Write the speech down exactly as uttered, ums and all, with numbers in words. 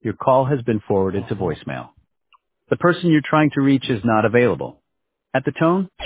Your call has been forwarded to voicemail. The person you're trying to reach is not available. At the tone,